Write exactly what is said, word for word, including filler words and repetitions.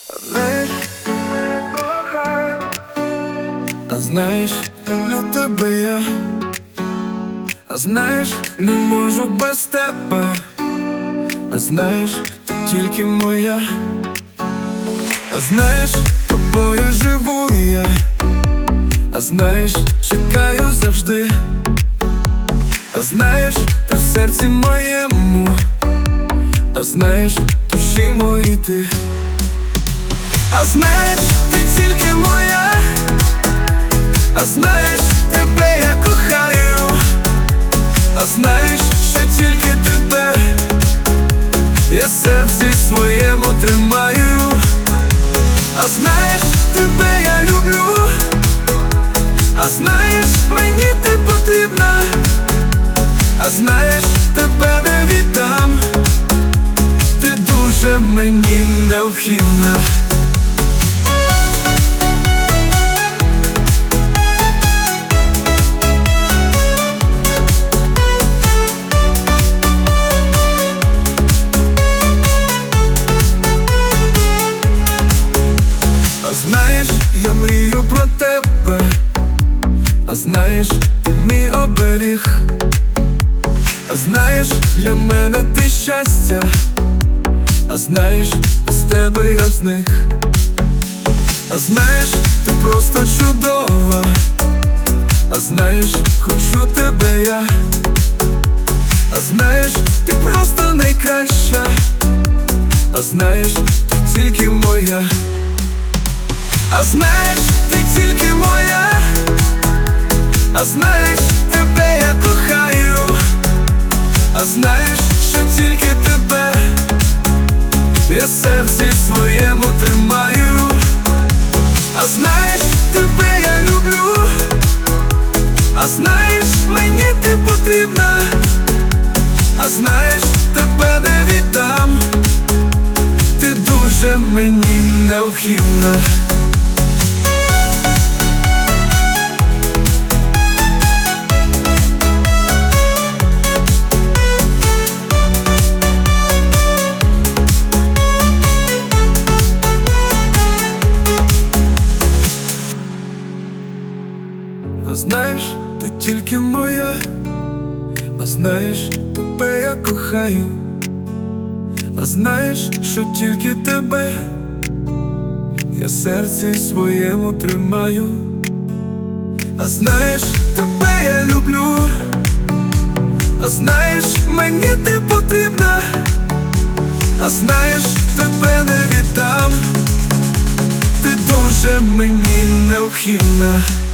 Знаєш, а знаєш, люблю тебе я. А знаєш, не можу без тебе. А знаєш, ти тільки моя. А знаєш, тобою живу я. А знаєш, чекаю завжди. А знаєш, ти в серці моєму. А знаєш, душі мої ти. А знаєш, ти тільки моя. А знаєш, тебе я кохаю. А знаєш, що тільки тебе я в серці своєму тримаю. А знаєш, тебе я люблю. А знаєш, мені ти потрібна. А знаєш, тебе не віддам. Ти дуже мені необхідна. А знаєш, я мрію про тебе. А знаєш, ти мій оберіг. А знаєш, для мене ти щастя. А знаєш, без тебе я з них. А знаєш, ти просто чудова. А знаєш, хочу тебе я. А знаєш, ти просто найкраща. А знаєш, ти тільки моя. А знаєш, ти тільки моя. А знаєш, тебе я кохаю. А знаєш, що тільки тебе я в серці своєму тримаю. А знаєш, тебе я люблю. А знаєш, мені ти потрібна. А знаєш, тебе не віддам. Ти дуже мені необхідна. А знаєш, ти тільки моя. А знаєш, тебе я кохаю. А знаєш, що тільки тебе я в серці своєму тримаю. А знаєш, тебе я люблю. А знаєш, мені ти потрібна. А знаєш, тебе не віддам. Ти дуже мені необхідна.